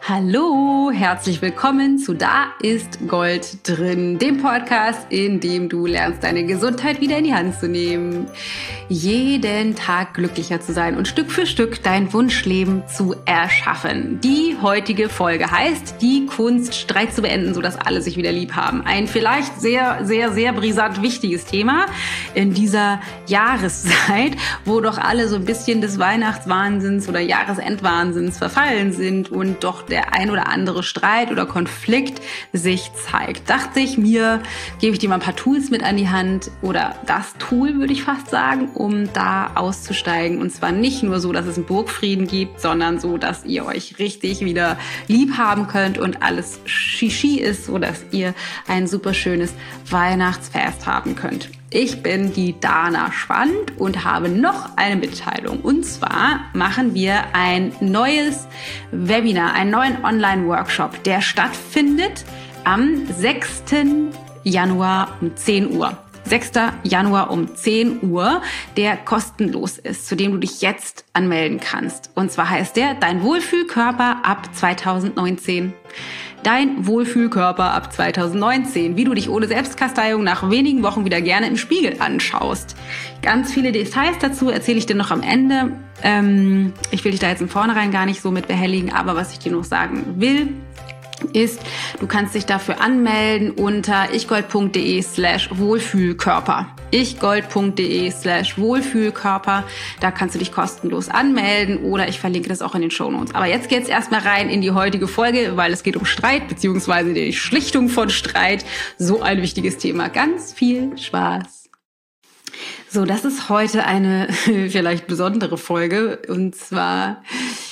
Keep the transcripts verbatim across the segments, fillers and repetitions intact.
Hallo, herzlich willkommen zu Da ist Gold drin, dem Podcast, in dem du lernst, deine Gesundheit wieder in die Hand zu nehmen, jeden Tag glücklicher zu sein und Stück für Stück dein Wunschleben zu erschaffen. Die heutige Folge heißt, die Kunst, Streit zu beenden, sodass alle sich wieder lieb haben. Ein vielleicht sehr, sehr, sehr brisant wichtiges Thema in dieser Jahreszeit, wo doch alle so ein bisschen des Weihnachtswahnsinns oder Jahresendwahnsinns verfallen sind und doch der ein oder andere Streit oder Konflikt sich zeigt. Dachte ich mir, gebe ich dir mal ein paar Tools mit an die Hand oder das Tool, würde ich fast sagen, um da auszusteigen. Und zwar nicht nur so, dass es einen Burgfrieden gibt, sondern so, dass ihr euch richtig wieder lieb haben könnt und alles Shishi ist, sodass ihr ein super schönes Weihnachtsfest haben könnt. Ich bin die Dana Schwand und habe noch eine Mitteilung. Und zwar machen wir ein neues Webinar, einen neuen Online-Workshop, der stattfindet am sechsten Januar um zehn Uhr. sechsten Januar um zehn Uhr, der kostenlos ist, zu dem du dich jetzt anmelden kannst. Und zwar heißt der Dein Wohlfühlkörper ab zwanzig neunzehn. Dein Wohlfühlkörper ab zwanzig neunzehn, wie du dich ohne Selbstkasteiung nach wenigen Wochen wieder gerne im Spiegel anschaust. Ganz viele Details dazu erzähle ich dir noch am Ende. Ähm, ich will dich da jetzt im Vornherein gar nicht so mit behelligen, aber was ich dir noch sagen will, ist, du kannst dich dafür anmelden unter ichgold.de slash Wohlfühlkörper. ichgold.de slash Wohlfühlkörper. Da kannst du dich kostenlos anmelden oder ich verlinke das auch in den Shownotes. Aber jetzt geht's erstmal rein in die heutige Folge, weil es geht um Streit beziehungsweise die Schlichtung von Streit. So ein wichtiges Thema. Ganz viel Spaß. So, das ist heute eine vielleicht besondere Folge und zwar,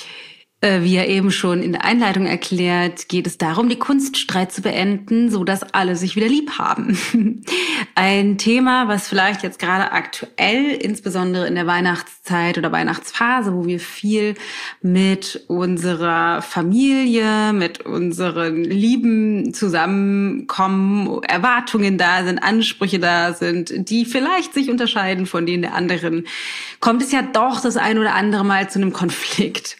wie ja eben schon in der Einleitung erklärt, geht es darum, die Kunst, Streit zu beenden, so dass alle sich wieder lieb haben. Ein Thema, was vielleicht jetzt gerade aktuell, insbesondere in der Weihnachtszeit oder Weihnachtsphase, wo wir viel mit unserer Familie, mit unseren Lieben zusammenkommen, Erwartungen da sind, Ansprüche da sind, die vielleicht sich unterscheiden von denen der anderen, kommt es ja doch das ein oder andere Mal zu einem Konflikt.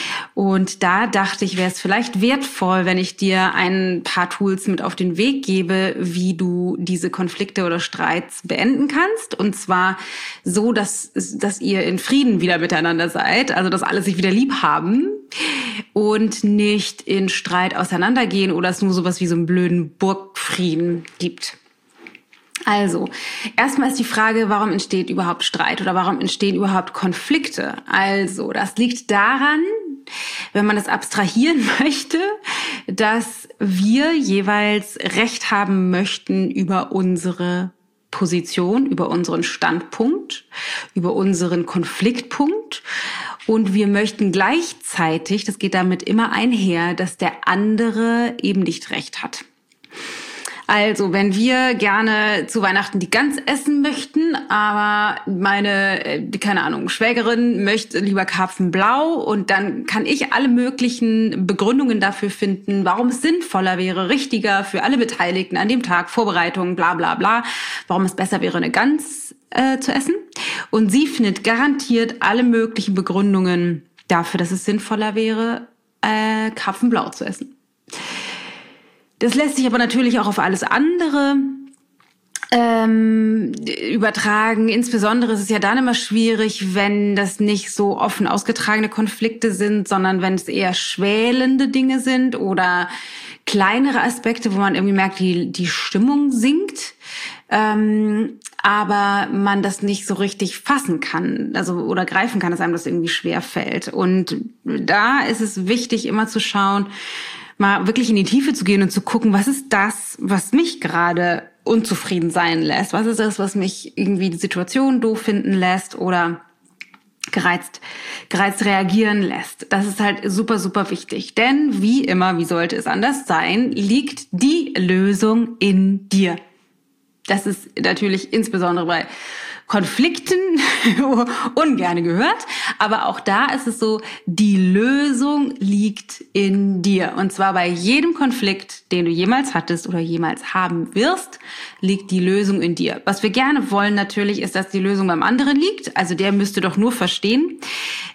Und da dachte ich, wäre es vielleicht wertvoll, wenn ich dir ein paar Tools mit auf den Weg gebe, wie du diese Konflikte oder Streits beenden kannst. Und zwar so, dass, dass ihr in Frieden wieder miteinander seid, also dass alle sich wieder lieb haben und nicht in Streit auseinandergehen oder es nur sowas wie so einen blöden Burgfrieden gibt. Also, erstmal ist die Frage, warum entsteht überhaupt Streit oder warum entstehen überhaupt Konflikte? Also, das liegt daran, wenn man das abstrahieren möchte, dass wir jeweils Recht haben möchten über unsere Position, über unseren Standpunkt, über unseren Konfliktpunkt. Und wir möchten gleichzeitig, das geht damit immer einher, dass der andere eben nicht recht hat. Also, wenn wir gerne zu Weihnachten die Gans essen möchten, aber meine, keine Ahnung, Schwägerin möchte lieber Karpfenblau und dann kann ich alle möglichen Begründungen dafür finden, warum es sinnvoller wäre, richtiger für alle Beteiligten an dem Tag, Vorbereitungen, bla bla bla, warum es besser wäre, eine Gans äh, zu essen. Und sie findet garantiert alle möglichen Begründungen dafür, dass es sinnvoller wäre, äh, Karpfenblau zu essen. Das lässt sich aber natürlich auch auf alles andere ähm, übertragen. Insbesondere ist es ja dann immer schwierig, wenn das nicht so offen ausgetragene Konflikte sind, sondern wenn es eher schwelende Dinge sind oder kleinere Aspekte, wo man irgendwie merkt, die, die Stimmung sinkt. Ähm, aber man das nicht so richtig fassen kann, also oder greifen kann, dass einem das irgendwie schwer fällt. Und da ist es wichtig, immer zu schauen, mal wirklich in die Tiefe zu gehen und zu gucken, was ist das, was mich gerade unzufrieden sein lässt? Was ist das, was mich irgendwie die Situation doof finden lässt oder gereizt, gereizt reagieren lässt? Das ist halt super, super wichtig. Denn wie immer, wie sollte es anders sein, liegt die Lösung in dir. Das ist natürlich insbesondere bei Konflikten ungerne gehört, aber auch da ist es so, die Lösung liegt in dir. Und zwar bei jedem Konflikt, den du jemals hattest oder jemals haben wirst, liegt die Lösung in dir. Was wir gerne wollen natürlich ist, dass die Lösung beim anderen liegt. Also der müsste doch nur verstehen,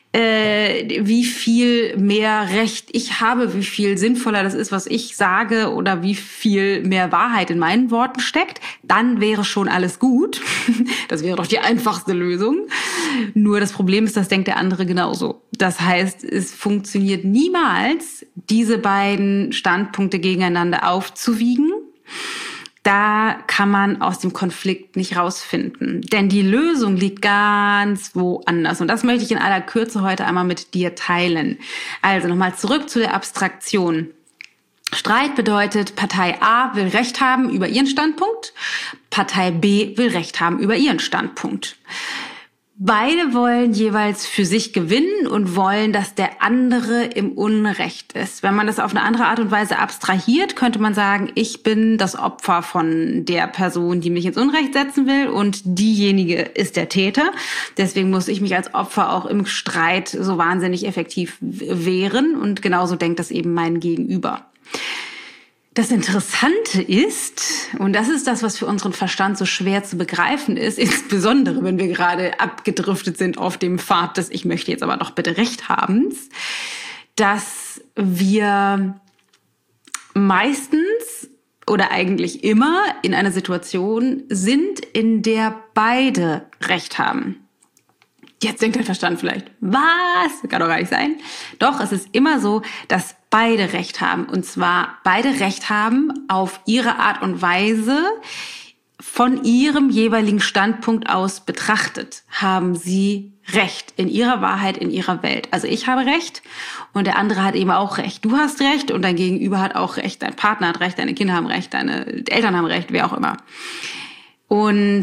äh, wie viel mehr Recht ich habe, wie viel sinnvoller das ist, was ich sage oder wie viel mehr Wahrheit in meinen Worten steckt, dann wäre schon alles gut. Das wäre doch die einfachste Lösung. Nur das Problem ist, das denkt der andere genauso. Das heißt, es funktioniert niemals, diese beiden Standpunkte gegeneinander aufzuwiegen. Da kann man aus dem Konflikt nicht rausfinden. Denn die Lösung liegt ganz woanders. Und das möchte ich in aller Kürze heute einmal mit dir teilen. Also nochmal zurück zu der Abstraktion. Streit bedeutet, Partei A will Recht haben über ihren Standpunkt, Partei B will Recht haben über ihren Standpunkt. Beide wollen jeweils für sich gewinnen und wollen, dass der andere im Unrecht ist. Wenn man das auf eine andere Art und Weise abstrahiert, könnte man sagen, ich bin das Opfer von der Person, die mich ins Unrecht setzen will und diejenige ist der Täter. Deswegen muss ich mich als Opfer auch im Streit so wahnsinnig effektiv wehren und genauso denkt das eben mein Gegenüber. Das Interessante ist, und das ist das, was für unseren Verstand so schwer zu begreifen ist, insbesondere wenn wir gerade abgedriftet sind auf dem Pfad des Ich möchte jetzt aber doch bitte Recht habens, dass wir meistens oder eigentlich immer in einer Situation sind, in der beide Recht haben. Jetzt denkt der Verstand vielleicht, was? Kann doch gar nicht sein. Doch, es ist immer so, dass beide Recht haben. Und zwar beide Recht haben auf ihre Art und Weise, von ihrem jeweiligen Standpunkt aus betrachtet, haben sie Recht in ihrer Wahrheit, in ihrer Welt. Also ich habe Recht und der andere hat eben auch Recht. Du hast Recht und dein Gegenüber hat auch Recht. Dein Partner hat Recht, deine Kinder haben Recht, deine Eltern haben Recht, wer auch immer. Und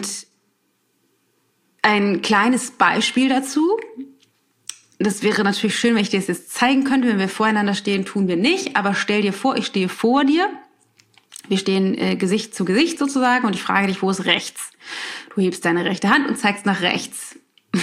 ein kleines Beispiel dazu. Das wäre natürlich schön, wenn ich dir das jetzt zeigen könnte. Wenn wir voreinander stehen, tun wir nicht. Aber stell dir vor, ich stehe vor dir. Wir stehen äh, Gesicht zu Gesicht sozusagen und ich frage dich, wo ist rechts? Du hebst deine rechte Hand und zeigst nach rechts.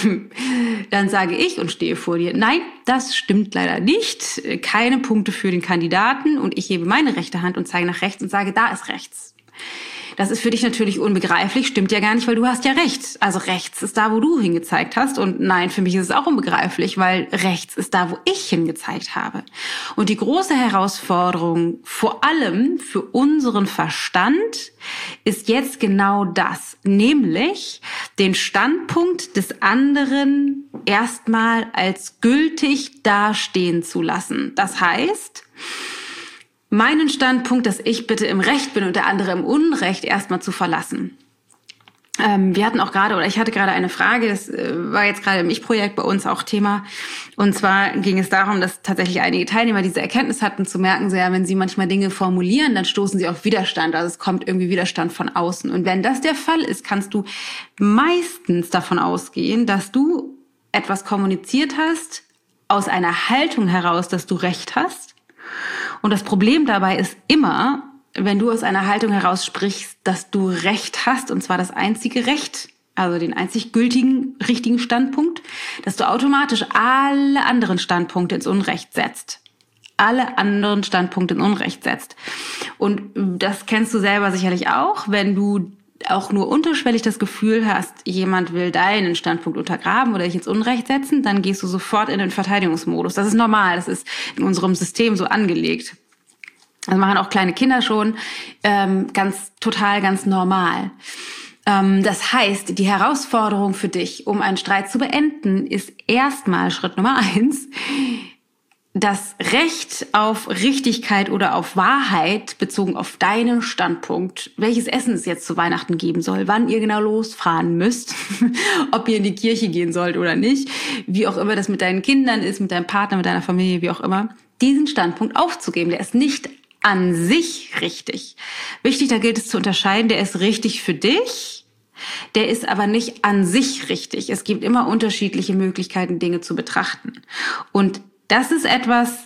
Dann sage ich und stehe vor dir, nein, das stimmt leider nicht. Keine Punkte für den Kandidaten. Und ich hebe meine rechte Hand und zeige nach rechts und sage, da ist rechts. Das ist für dich natürlich unbegreiflich, stimmt ja gar nicht, weil du hast ja recht. Also rechts ist da, wo du hingezeigt hast und nein, für mich ist es auch unbegreiflich, weil rechts ist da, wo ich hingezeigt habe. Und die große Herausforderung, vor allem für unseren Verstand, ist jetzt genau das, nämlich den Standpunkt des anderen erstmal als gültig dastehen zu lassen. Das heißt, meinen Standpunkt, dass ich bitte im Recht bin und der andere im Unrecht, erstmal zu verlassen. Ähm, wir hatten auch gerade, oder ich hatte gerade eine Frage, das äh, war jetzt gerade im Ich-Projekt bei uns auch Thema. Und zwar ging es darum, dass tatsächlich einige Teilnehmer diese Erkenntnis hatten, zu merken, so, ja, wenn sie manchmal Dinge formulieren, dann stoßen sie auf Widerstand. Also es kommt irgendwie Widerstand von außen. Und wenn das der Fall ist, kannst du meistens davon ausgehen, dass du etwas kommuniziert hast, aus einer Haltung heraus, dass du Recht hast. Und das Problem dabei ist immer, wenn du aus einer Haltung heraus sprichst, dass du Recht hast, und zwar das einzige Recht, also den einzig gültigen, richtigen Standpunkt, dass du automatisch alle anderen Standpunkte ins Unrecht setzt. Alle anderen Standpunkte ins Unrecht setzt. Und das kennst du selber sicherlich auch, wenn du auch nur unterschwellig das Gefühl hast, jemand will deinen Standpunkt untergraben oder dich ins Unrecht setzen, dann gehst du sofort in den Verteidigungsmodus. Das ist normal, das ist in unserem System so angelegt. Das machen auch kleine Kinder schon, ähm, ganz total, ganz normal. Ähm, das heißt, die Herausforderung für dich, um einen Streit zu beenden, ist erstmal Schritt Nummer eins, das Recht auf Richtigkeit oder auf Wahrheit bezogen auf deinen Standpunkt, welches Essen es jetzt zu Weihnachten geben soll, wann ihr genau losfahren müsst, ob ihr in die Kirche gehen sollt oder nicht, wie auch immer das mit deinen Kindern ist, mit deinem Partner, mit deiner Familie, wie auch immer, diesen Standpunkt aufzugeben. Der ist nicht an sich richtig. Wichtig, da gilt es zu unterscheiden, der ist richtig für dich, der ist aber nicht an sich richtig. Es gibt immer unterschiedliche Möglichkeiten, Dinge zu betrachten. Und das ist etwas,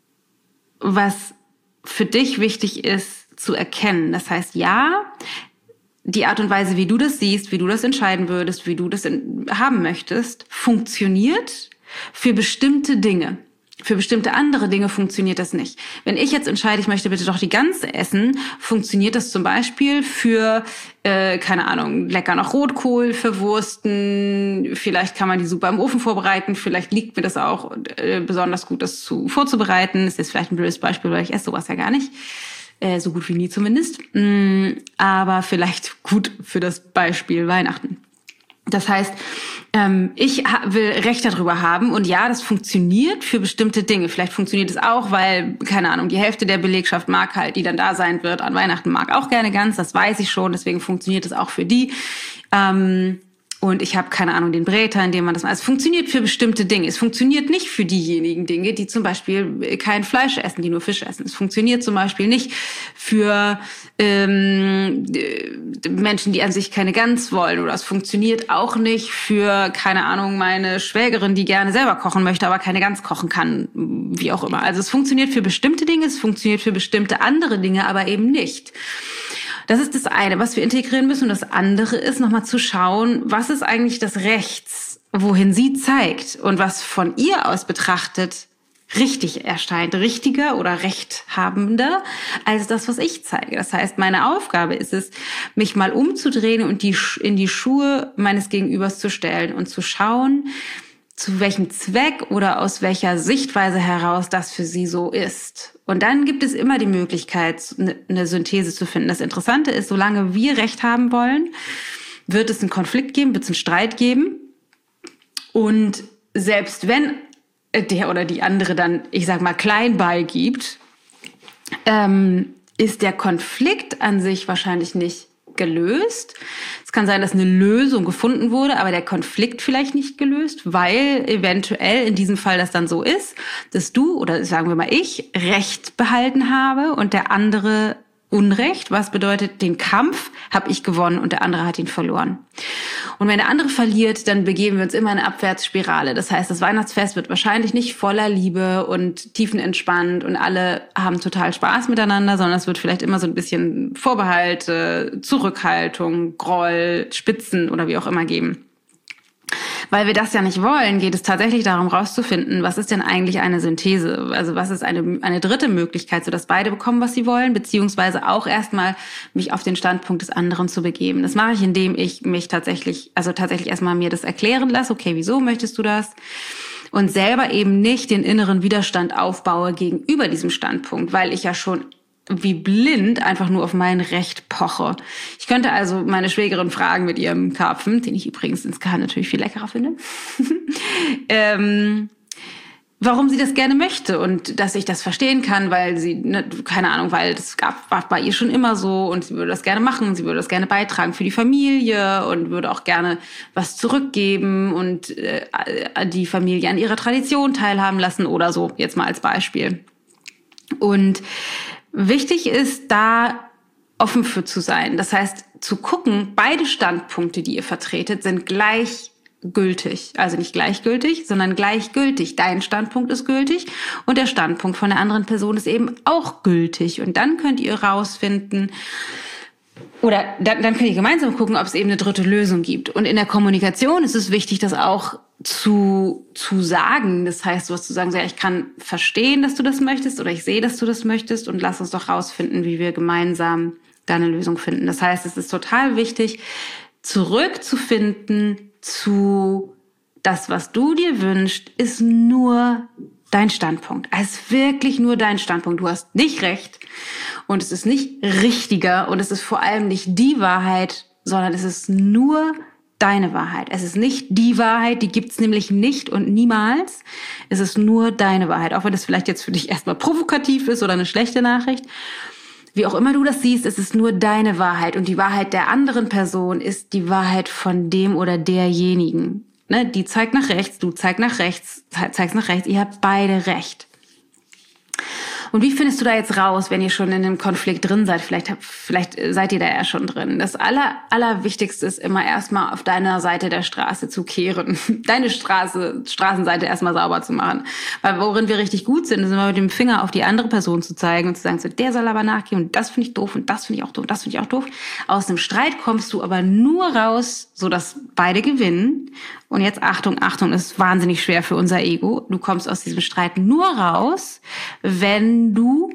was für dich wichtig ist zu erkennen. Das heißt, ja, die Art und Weise, wie du das siehst, wie du das entscheiden würdest, wie du das haben möchtest, funktioniert für bestimmte Dinge. Für bestimmte andere Dinge funktioniert das nicht. Wenn ich jetzt entscheide, ich möchte bitte doch die Gans essen, funktioniert das zum Beispiel für, äh, keine Ahnung, lecker noch Rotkohl verwursten. Vielleicht kann man die super im Ofen vorbereiten. Vielleicht liegt mir das auch äh, besonders gut, das zu, vorzubereiten. Das ist vielleicht ein blödes Beispiel, weil ich esse sowas ja gar nicht. Äh, so gut wie nie zumindest. Mm, aber vielleicht gut für das Beispiel Weihnachten. Das heißt, ähm, ich will Recht darüber haben und ja, das funktioniert für bestimmte Dinge. Vielleicht funktioniert es auch, weil, keine Ahnung, die Hälfte der Belegschaft mag halt, die dann da sein wird an Weihnachten, mag auch gerne Gans, das weiß ich schon, deswegen funktioniert es auch für die. Ähm, Und ich habe, keine Ahnung, den Bräter, in dem man das macht. Es funktioniert für bestimmte Dinge. Es funktioniert nicht für diejenigen Dinge, die zum Beispiel kein Fleisch essen, die nur Fisch essen. Es funktioniert zum Beispiel nicht für ähm, Menschen, die an sich keine Gans wollen. Oder es funktioniert auch nicht für, keine Ahnung, meine Schwägerin, die gerne selber kochen möchte, aber keine Gans kochen kann. Wie auch immer. Also es funktioniert für bestimmte Dinge, es funktioniert für bestimmte andere Dinge, aber eben nicht. Das ist das eine, was wir integrieren müssen. Und das andere ist, nochmal zu schauen, was ist eigentlich das Rechts, wohin sie zeigt und was von ihr aus betrachtet richtig erscheint, richtiger oder rechthabender als das, was ich zeige. Das heißt, meine Aufgabe ist es, mich mal umzudrehen und die in die Schuhe meines Gegenübers zu stellen und zu schauen, zu welchem Zweck oder aus welcher Sichtweise heraus das für sie so ist. Und dann gibt es immer die Möglichkeit, eine Synthese zu finden. Das Interessante ist, solange wir Recht haben wollen, wird es einen Konflikt geben, wird es einen Streit geben. Und selbst wenn der oder die andere dann, ich sag mal, klein beigibt, ähm, ist der Konflikt an sich wahrscheinlich nicht gelöst. Es kann sein, dass eine Lösung gefunden wurde, aber der Konflikt vielleicht nicht gelöst, weil eventuell in diesem Fall das dann so ist, dass du oder sagen wir mal ich Recht behalten habe und der andere Unrecht, was bedeutet, den Kampf habe ich gewonnen und der andere hat ihn verloren. Und wenn der andere verliert, dann begeben wir uns immer in eine Abwärtsspirale. Das heißt, das Weihnachtsfest wird wahrscheinlich nicht voller Liebe und tiefenentspannt und alle haben total Spaß miteinander, sondern es wird vielleicht immer so ein bisschen Vorbehalte, Zurückhaltung, Groll, Spitzen oder wie auch immer geben. Weil wir das ja nicht wollen, geht es tatsächlich darum, rauszufinden, was ist denn eigentlich eine Synthese? Also was ist eine, eine dritte Möglichkeit, sodass beide bekommen, was sie wollen, beziehungsweise auch erstmal mich auf den Standpunkt des anderen zu begeben. Das mache ich, indem ich mich tatsächlich, also tatsächlich erstmal mir das erklären lasse, okay, wieso möchtest du das? Und selber eben nicht den inneren Widerstand aufbaue gegenüber diesem Standpunkt, weil ich ja schon wie blind einfach nur auf mein Recht poche. Ich könnte also meine Schwägerin fragen mit ihrem Karpfen, den ich übrigens insgeheim natürlich viel leckerer finde, ähm, warum sie das gerne möchte und dass ich das verstehen kann, weil sie, ne, keine Ahnung, weil das gab, war bei ihr schon immer so und sie würde das gerne machen, sie würde das gerne beitragen für die Familie und würde auch gerne was zurückgeben und äh, die Familie an ihrer Tradition teilhaben lassen oder so, jetzt mal als Beispiel. Und wichtig ist, da offen für zu sein. Das heißt, zu gucken, beide Standpunkte, die ihr vertretet, sind gleichgültig. Also nicht gleichgültig, sondern gleichgültig. Dein Standpunkt ist gültig und der Standpunkt von der anderen Person ist eben auch gültig. Und dann könnt ihr rausfinden, oder dann, dann könnt ihr gemeinsam gucken, ob es eben eine dritte Lösung gibt. Und in der Kommunikation ist es wichtig, das auch zu, zu sagen. Das heißt, was zu sagen, so, ja, ich kann verstehen, dass du das möchtest oder ich sehe, dass du das möchtest und lass uns doch rausfinden, wie wir gemeinsam da eine Lösung finden. Das heißt, es ist total wichtig, zurückzufinden zu das, was du dir wünschst, ist nur dein Standpunkt. Es ist wirklich nur dein Standpunkt. Du hast nicht recht und es ist nicht richtiger und es ist vor allem nicht die Wahrheit, sondern es ist nur deine Wahrheit. Es ist nicht die Wahrheit, die gibt's nämlich nicht und niemals. Es ist nur deine Wahrheit, auch wenn das vielleicht jetzt für dich erstmal provokativ ist oder eine schlechte Nachricht. Wie auch immer du das siehst, es ist nur deine Wahrheit und die Wahrheit der anderen Person ist die Wahrheit von dem oder derjenigen. Ne, die zeigt nach rechts, du zeigst nach rechts, zeigst nach rechts, ihr habt beide recht. Und wie findest du da jetzt raus, wenn ihr schon in einem Konflikt drin seid? Vielleicht, habt, vielleicht seid ihr da ja schon drin. Das Aller, Allerwichtigste ist immer erstmal auf deiner Seite der Straße zu kehren. Deine Straße, Straßenseite erstmal sauber zu machen. Weil worin wir richtig gut sind, ist immer mit dem Finger auf die andere Person zu zeigen und zu sagen, so, der soll aber nachgehen und das finde ich doof und das finde ich auch doof und das finde ich auch doof. Aus einem Streit kommst du aber nur raus, so dass beide gewinnen. Und jetzt Achtung, Achtung, das ist wahnsinnig schwer für unser Ego. Du kommst aus diesem Streit nur raus, wenn du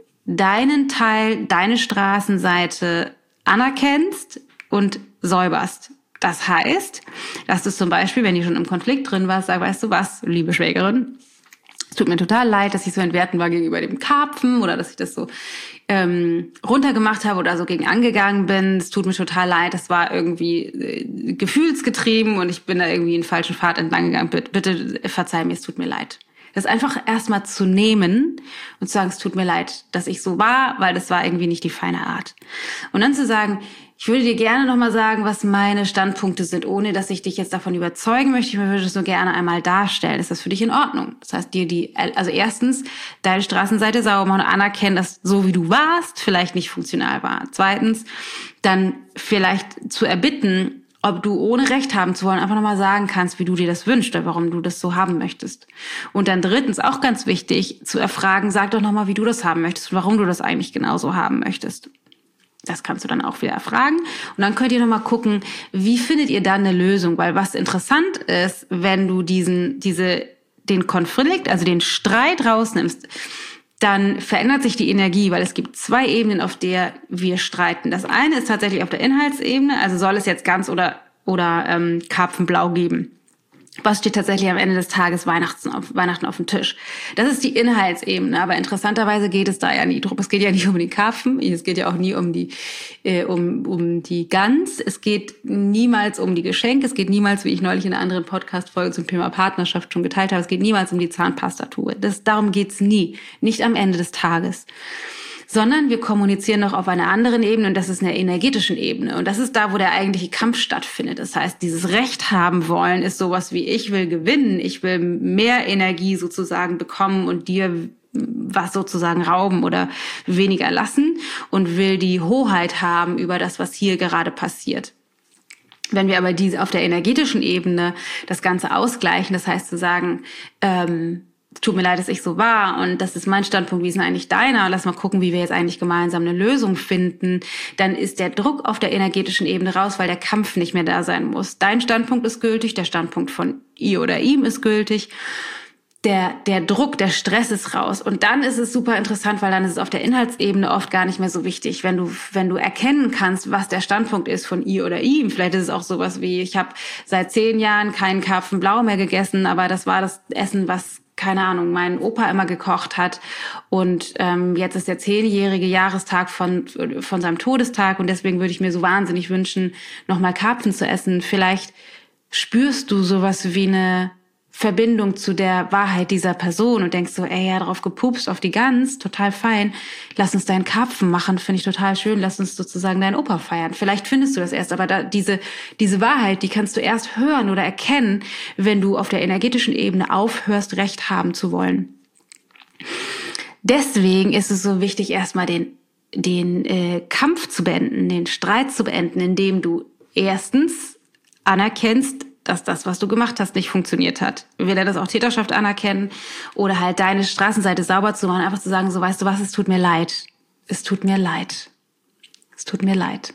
deinen Teil, deine Straßenseite anerkennst und säuberst. Das heißt, dass du zum Beispiel, wenn du schon im Konflikt drin warst, sagst, weißt du was, liebe Schwägerin, es tut mir total leid, dass ich so entwertend war gegenüber dem Karpfen oder dass ich das so ähm, runtergemacht habe oder so gegen angegangen bin. Es tut mir total leid, das war irgendwie äh, gefühlsgetrieben und ich bin da irgendwie einen falschen Pfad entlang gegangen. Bitte, bitte verzeih mir, es tut mir leid. Das einfach erstmal zu nehmen und zu sagen, es tut mir leid, dass ich so war, weil das war irgendwie nicht die feine Art. Und dann zu sagen, ich würde dir gerne nochmal sagen, was meine Standpunkte sind, ohne dass ich dich jetzt davon überzeugen möchte. Ich würde es nur gerne einmal darstellen. Ist das für dich in Ordnung? Das heißt, dir die, also erstens, deine Straßenseite sauber machen und anerkennen, dass so wie du warst, vielleicht nicht funktional war. Zweitens, dann vielleicht zu erbitten, ob du ohne Recht haben zu wollen, einfach nochmal sagen kannst, wie du dir das wünschst oder warum du das so haben möchtest. Und dann drittens, auch ganz wichtig, zu erfragen, sag doch nochmal, wie du das haben möchtest und warum du das eigentlich genauso haben möchtest. Das kannst du dann auch wieder erfragen. Und dann könnt ihr nochmal gucken, wie findet ihr dann eine Lösung? Weil was interessant ist, wenn du diesen, diese, den Konflikt, also den Streit rausnimmst, dann verändert sich die Energie, weil es gibt zwei Ebenen, auf der wir streiten. Das eine ist tatsächlich auf der Inhaltsebene, also soll es jetzt ganz oder oder ähm, Karpfenblau geben. Was steht tatsächlich am Ende des Tages Weihnachten auf, Weihnachten auf dem Tisch? Das ist die Inhaltsebene, aber interessanterweise geht es da ja nie drum. Es geht ja nicht um den Karpfen, es geht ja auch nie um die äh, um um die Gans. Es geht niemals um die Geschenke, es geht niemals, wie ich neulich in einer anderen Podcast-Folge zum Thema Partnerschaft schon geteilt habe, es geht niemals um die Zahnpastatube. Das, darum geht's nie, nicht am Ende des Tages. Sondern wir kommunizieren noch auf einer anderen Ebene und das ist eine energetischen Ebene. Und das ist da, wo der eigentliche Kampf stattfindet. Das heißt, dieses Recht haben wollen ist sowas wie, ich will gewinnen, ich will mehr Energie sozusagen bekommen und dir was sozusagen rauben oder weniger lassen und will die Hoheit haben über das, was hier gerade passiert. Wenn wir aber diese auf der energetischen Ebene das Ganze ausgleichen, das heißt zu sagen, ähm, tut mir leid, dass ich so war und das ist mein Standpunkt, wie ist denn eigentlich deiner? Lass mal gucken, wie wir jetzt eigentlich gemeinsam eine Lösung finden. Dann ist der Druck auf der energetischen Ebene raus, weil der Kampf nicht mehr da sein muss. Dein Standpunkt ist gültig, der Standpunkt von ihr oder ihm ist gültig. Der, der Druck, der Stress ist raus. Und dann ist es super interessant, weil dann ist es auf der Inhaltsebene oft gar nicht mehr so wichtig. Wenn du, wenn du erkennen kannst, was der Standpunkt ist von ihr oder ihm, vielleicht ist es auch sowas wie, ich habe seit zehn Jahren keinen Karpfenblau mehr gegessen, aber das war das Essen, was keine Ahnung, mein Opa immer gekocht hat und ähm, jetzt ist der zehnjährige Jahrestag von von seinem Todestag und deswegen würde ich mir so wahnsinnig wünschen, nochmal Karpfen zu essen. Vielleicht spürst du sowas wie eine Verbindung zu der Wahrheit dieser Person und denkst so, ey, ja, drauf gepupst, auf die Gans, total fein, lass uns deinen Karpfen machen, finde ich total schön, lass uns sozusagen deinen Opa feiern. Vielleicht findest du das erst, aber da, diese, diese Wahrheit, die kannst du erst hören oder erkennen, wenn du auf der energetischen Ebene aufhörst, Recht haben zu wollen. Deswegen ist es so wichtig, erstmal den, den äh, Kampf zu beenden, den Streit zu beenden, indem du erstens anerkennst, dass das, was du gemacht hast, nicht funktioniert hat. Wir lernen das auch Täterschaft anerkennen oder halt deine Straßenseite sauber zu machen, einfach zu sagen, so weißt du was, es tut mir leid. Es tut mir leid. Es tut mir leid.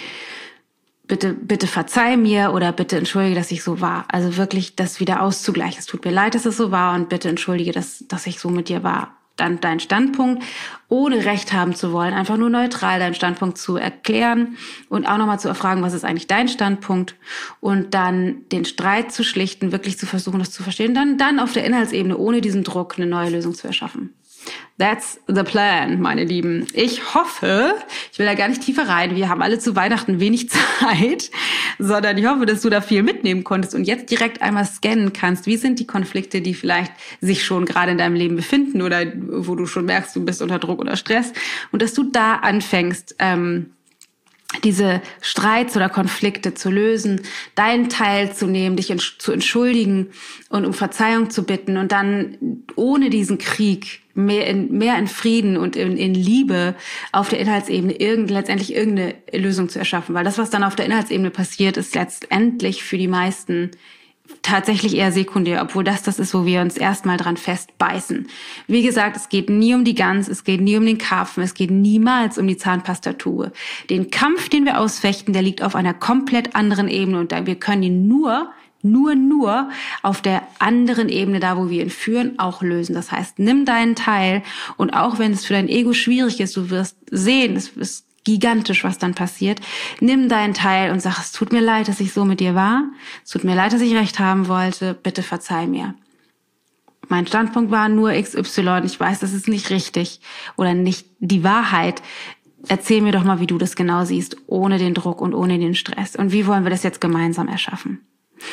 Bitte, bitte verzeih mir oder bitte entschuldige, dass ich so war. Also wirklich das wieder auszugleichen. Es tut mir leid, dass es so war und bitte entschuldige, dass, dass ich so mit dir war. Dann dein Standpunkt, ohne Recht haben zu wollen, einfach nur neutral deinen Standpunkt zu erklären und auch nochmal zu erfragen, was ist eigentlich dein Standpunkt und dann den Streit zu schlichten, wirklich zu versuchen, das zu verstehen, dann, dann auf der Inhaltsebene, ohne diesen Druck, eine neue Lösung zu erschaffen. That's the plan, meine Lieben. Ich hoffe, ich will da gar nicht tiefer rein, wir haben alle zu Weihnachten wenig Zeit, sondern ich hoffe, dass du da viel mitnehmen konntest und jetzt direkt einmal scannen kannst, wie sind die Konflikte, die vielleicht sich schon gerade in deinem Leben befinden oder wo du schon merkst, du bist unter Druck oder Stress und dass du da anfängst, ähm, diese Streits oder Konflikte zu lösen, deinen Teil zu nehmen, dich zu entschuldigen und um Verzeihung zu bitten und dann ohne diesen Krieg mehr in, mehr in Frieden und in, in Liebe auf der Inhaltsebene irgend, letztendlich irgendeine Lösung zu erschaffen. Weil das, was dann auf der Inhaltsebene passiert, ist letztendlich für die meisten tatsächlich eher sekundär, obwohl das das ist, wo wir uns erstmal dran festbeißen. Wie gesagt, es geht nie um die Gans, es geht nie um den Karpfen, es geht niemals um die Zahnpastatube. Den Kampf, den wir ausfechten, der liegt auf einer komplett anderen Ebene und wir können ihn nur, nur, nur auf der anderen Ebene, da wo wir ihn führen, auch lösen. Das heißt, nimm deinen Teil und auch wenn es für dein Ego schwierig ist, du wirst sehen, es ist gigantisch, was dann passiert. Nimm deinen Teil und sag, es tut mir leid, dass ich so mit dir war. Es tut mir leid, dass ich recht haben wollte. Bitte verzeih mir. Mein Standpunkt war nur X Y. Ich weiß, das ist nicht richtig oder nicht die Wahrheit. Erzähl mir doch mal, wie du das genau siehst, ohne den Druck und ohne den Stress. Und wie wollen wir das jetzt gemeinsam erschaffen?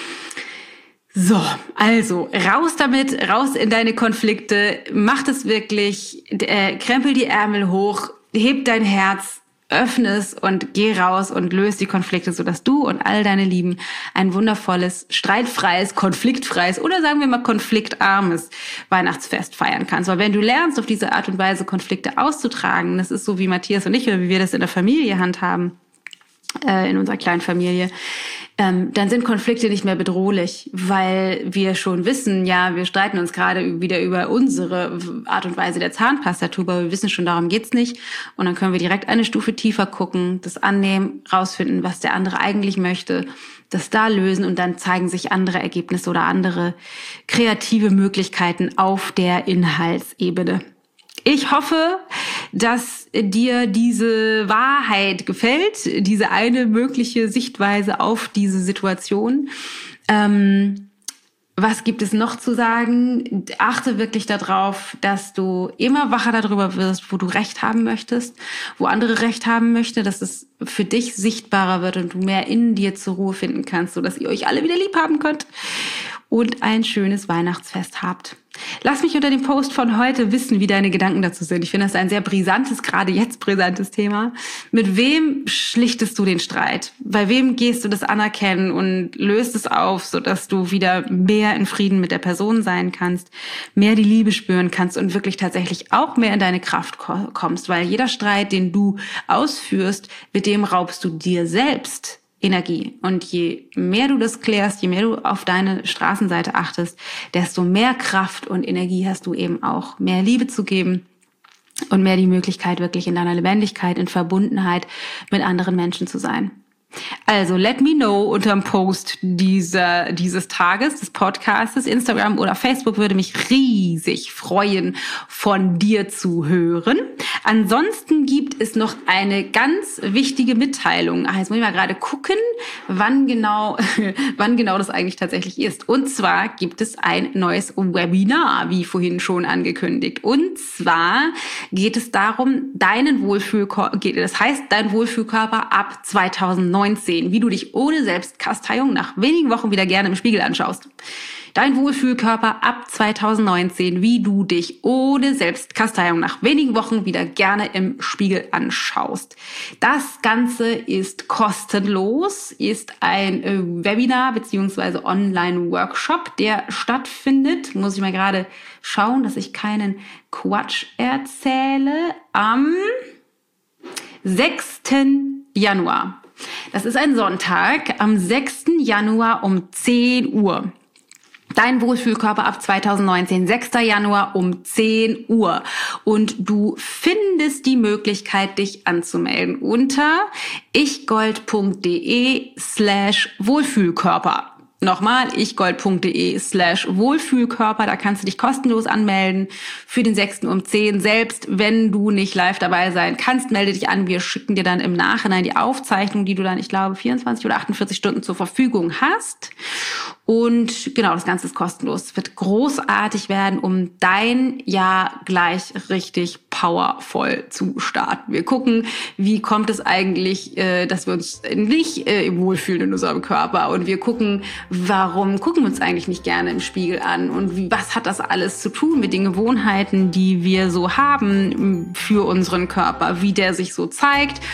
So, also raus damit, raus in deine Konflikte. Mach das wirklich, äh, krempel die Ärmel hoch, heb dein Herz, öffne es und geh raus und löse die Konflikte, sodass du und all deine Lieben ein wundervolles, streitfreies, konfliktfreies oder sagen wir mal konfliktarmes Weihnachtsfest feiern kannst. Weil wenn du lernst, auf diese Art und Weise Konflikte auszutragen, das ist so wie Matthias und ich oder wie wir das in der Familie handhaben, äh, in unserer kleinen Familie, ähm, dann sind Konflikte nicht mehr bedrohlich, weil wir schon wissen, ja, wir streiten uns gerade wieder über unsere Art und Weise der Zahnpastatube, aber wir wissen schon, darum geht's nicht. Und dann können wir direkt eine Stufe tiefer gucken, das annehmen, rausfinden, was der andere eigentlich möchte, das da lösen und dann zeigen sich andere Ergebnisse oder andere kreative Möglichkeiten auf der Inhaltsebene. Ich hoffe, dass dir diese Wahrheit gefällt, diese eine mögliche Sichtweise auf diese Situation. Ähm, was gibt es noch zu sagen? Achte wirklich darauf, dass du immer wacher darüber wirst, wo du Recht haben möchtest, wo andere Recht haben möchten, dass es für dich sichtbarer wird und du mehr in dir zur Ruhe finden kannst, sodass ihr euch alle wieder lieb haben könnt und ein schönes Weihnachtsfest habt. Lass mich unter dem Post von heute wissen, wie deine Gedanken dazu sind. Ich finde das ein sehr brisantes, gerade jetzt brisantes Thema. Mit wem schlichtest du den Streit? Bei wem gehst du das anerkennen und löst es auf, sodass du wieder mehr in Frieden mit der Person sein kannst, mehr die Liebe spüren kannst und wirklich tatsächlich auch mehr in deine Kraft kommst? Weil jeder Streit, den du ausführst, mit dem raubst du dir selbst Energie. Und je mehr du das klärst, je mehr du auf deine Straßenseite achtest, desto mehr Kraft und Energie hast du eben auch, mehr Liebe zu geben und mehr die Möglichkeit, wirklich in deiner Lebendigkeit, in Verbundenheit mit anderen Menschen zu sein. Also, let me know unterm Post dieser, dieses Tages, des Podcastes. Instagram oder Facebook würde mich riesig freuen, von dir zu hören. Ansonsten gibt es noch eine ganz wichtige Mitteilung. Ach, jetzt muss ich mal gerade gucken, wann genau, wann genau das eigentlich tatsächlich ist. Und zwar gibt es ein neues Webinar, wie vorhin schon angekündigt. Und zwar geht es darum, deinen Wohlfühlkörper, das heißt, dein Wohlfühlkörper ab zweitausendneunzehn, wie du dich ohne Selbstkasteiung nach wenigen Wochen wieder gerne im Spiegel anschaust. Dein Wohlfühlkörper ab zweitausendneunzehn, wie du dich ohne Selbstkasteiung nach wenigen Wochen wieder gerne im Spiegel anschaust. Das Ganze ist kostenlos, ist ein äh, Webinar bzw. Online-Workshop, der stattfindet. Muss ich mal gerade schauen, dass ich keinen Quatsch erzähle. Am sechsten Januar. Das ist ein Sonntag, am sechsten Januar um zehn Uhr. Dein Wohlfühlkörper ab zweitausendneunzehn, sechster Januar um zehn Uhr. Und du findest die Möglichkeit, dich anzumelden unter ichgold.de slash Wohlfühlkörper. Nochmal, ichgold.de slash Wohlfühlkörper, da kannst du dich kostenlos anmelden für den sechsten um zehn. Selbst wenn du nicht live dabei sein kannst, melde dich an. Wir schicken dir dann im Nachhinein die Aufzeichnung, die du dann, ich glaube, vierundzwanzig oder achtundvierzig Stunden zur Verfügung hast. Und genau, das Ganze ist kostenlos. Es wird großartig werden, um dein Jahr gleich richtig powervoll zu starten. Wir gucken, wie kommt es eigentlich, dass wir uns nicht wohlfühlen in unserem Körper. Und wir gucken, warum gucken wir uns eigentlich nicht gerne im Spiegel an? Und wie, was hat das alles zu tun mit den Gewohnheiten, die wir so haben für unseren Körper, wie der sich so zeigt?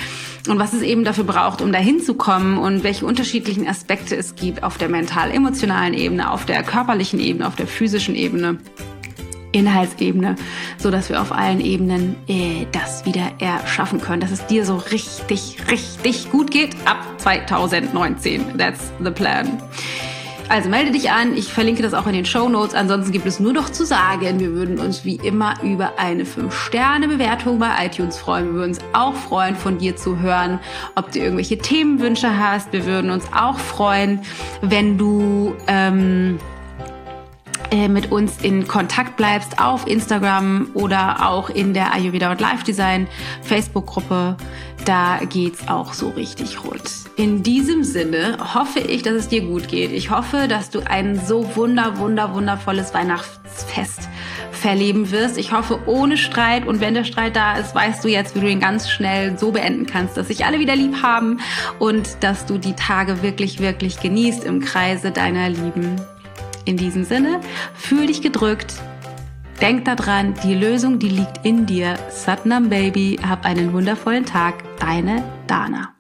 und was es eben dafür braucht, um dahin zu kommen und welche unterschiedlichen Aspekte es gibt auf der mental-emotionalen Ebene, auf der körperlichen Ebene, auf der physischen Ebene, Inhaltsebene, so dass wir auf allen Ebenen äh, das wieder erschaffen können, dass es dir so richtig, richtig gut geht ab zwanzig neunzehn. That's the plan. Also melde dich an, ich verlinke das auch in den Shownotes. Ansonsten gibt es nur noch zu sagen, wir würden uns wie immer über eine fünf Sterne Bewertung bei iTunes freuen. Wir würden uns auch freuen, von dir zu hören, ob du irgendwelche Themenwünsche hast. Wir würden uns auch freuen, wenn du ähm, mit uns in Kontakt bleibst auf Instagram oder auch in der Ayurveda und Life Design Facebook-Gruppe. Da geht's auch so richtig rund. In diesem Sinne hoffe ich, dass es dir gut geht. Ich hoffe, dass du ein so wunder, wunder, wundervolles Weihnachtsfest verleben wirst. Ich hoffe, ohne Streit. Und wenn der Streit da ist, weißt du jetzt, wie du ihn ganz schnell so beenden kannst, dass sich alle wieder lieb haben und dass du die Tage wirklich, wirklich genießt im Kreise deiner Lieben. In diesem Sinne, fühl dich gedrückt, denk daran, die Lösung, die liegt in dir. Satnam Baby, hab einen wundervollen Tag, deine Dana.